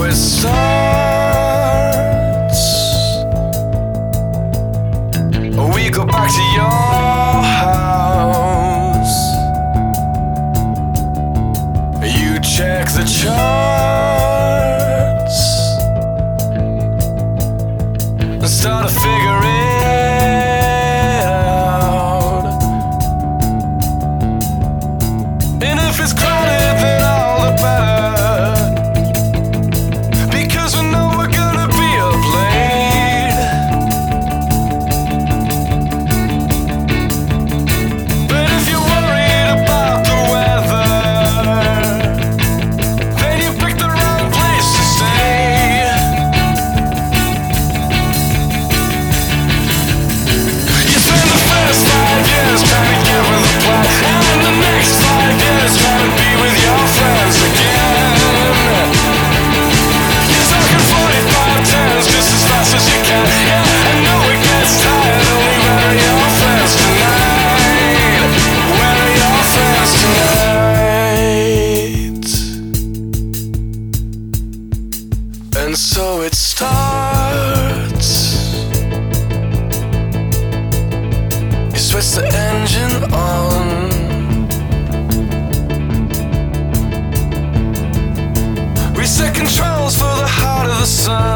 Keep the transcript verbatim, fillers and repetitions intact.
it starts. We go back to your house. You check the charts and start to figure it out. And if it's crowded, then all the better, because we know we're gonna be up late. But if you're worried about the weather, then you picked the wrong place to stay. You spend the first five years trying to get with the plan, and the next five years trying to be with your friends again. You're talking forty-five turns just as fast as you can. Yeah, I know it gets tired. Only where are your friends tonight? Where are your friends tonight? And so it starts. You switch the engine on. Reset controls for the heart of the sun.